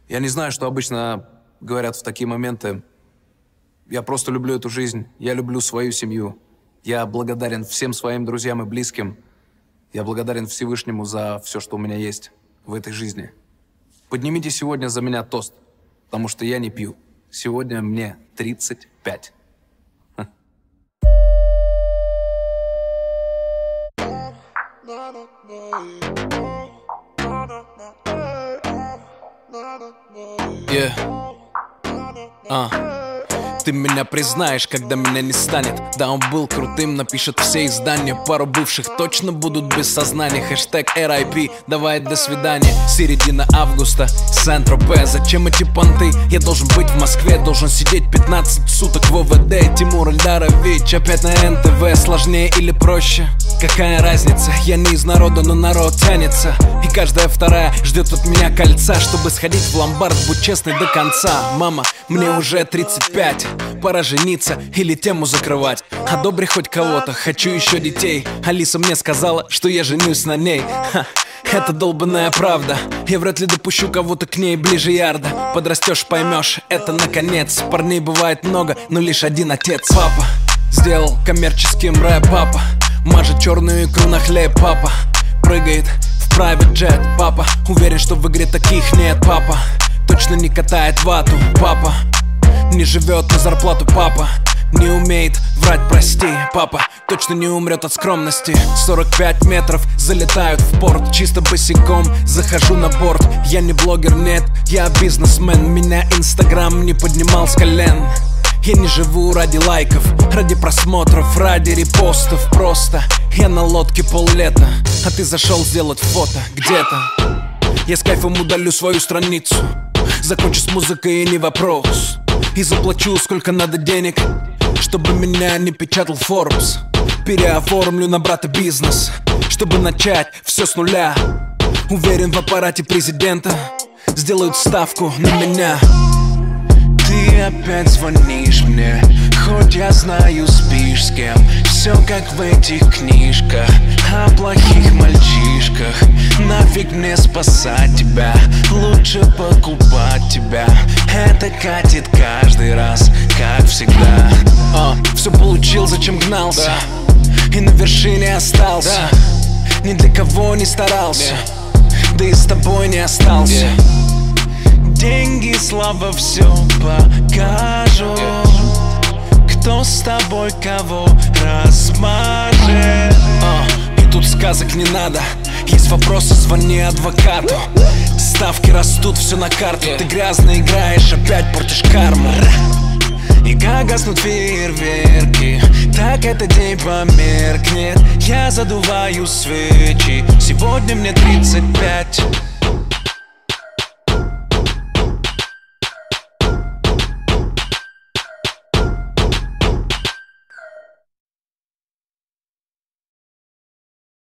Я не знаю, что обычно говорят в такие моменты. Я просто люблю эту жизнь, я люблю свою семью. Я благодарен всем своим друзьям и близким. Я благодарен Всевышнему за все, что у меня есть в этой жизни. Поднимите сегодня за меня тост, потому что я не пью. Сегодня мне 35. Ты меня признаешь, когда меня не станет. Да, он был крутым, напишет все издания. Пару бывших точно будут без сознания. Хэштег RIP, давай до свидания. Середина августа, Сент-Тропе. Зачем эти понты? Я должен быть в Москве, должен сидеть 15 суток в ОВД. Тимур Эльдарович опять на НТВ. Сложнее или проще? Какая разница? Я не из народа, но народ тянется. И каждая вторая ждет от меня кольца, чтобы сходить в ломбард, будь честной до конца. Мама, мне уже 35. Пора жениться или тему закрывать. Одобри хоть кого-то, хочу еще детей. Алиса мне сказала, что я женюсь на ней. Это долбаная правда. Я вряд ли допущу кого-то к ней ближе ярда. Подрастешь, поймешь, это наконец. Парней бывает много, но лишь один отец. Папа сделал коммерческим рэп, папа мажет черную икру на хлеб, папа прыгает в private jet, папа уверен, что в игре таких нет, папа точно не катает вату, папа не живет на зарплату, папа не умеет врать, прости, папа точно не умрет от скромности. 45 метров залетают в порт, чисто босиком захожу на борт. Я не блогер, нет, я бизнесмен. Меня Инстаграм не поднимал с колен. Я не живу ради лайков, ради просмотров, ради репостов. Просто я на лодке поллета, а ты зашел сделать фото где-то. Я с кайфом удалю свою страницу, закончу с музыкой и не вопрос. И заплачу сколько надо денег, чтобы меня не печатал Forbes. Переоформлю на брата бизнес, чтобы начать все с нуля. Уверен, в аппарате президента сделают ставку на меня. Ты опять звонишь мне, хоть я знаю, спишь с кем. Все как в этих книжках о плохих мальчишках. Нафиг мне спасать тебя, лучше покупать тебя. Это катит каждый раз, как всегда. Все получил, зачем гнался, и на вершине остался. Ни для кого не старался, да и с тобой не остался. Деньги, слава, все покажут. Кто с тобой кого размажет. И тут сказок не надо, есть вопросы, звони адвокату. Ставки растут, все на карту. Ты грязно играешь, опять портишь карму. И как гаснут фейерверки, так этот день померкнет. Я задуваю свечи, сегодня мне 35.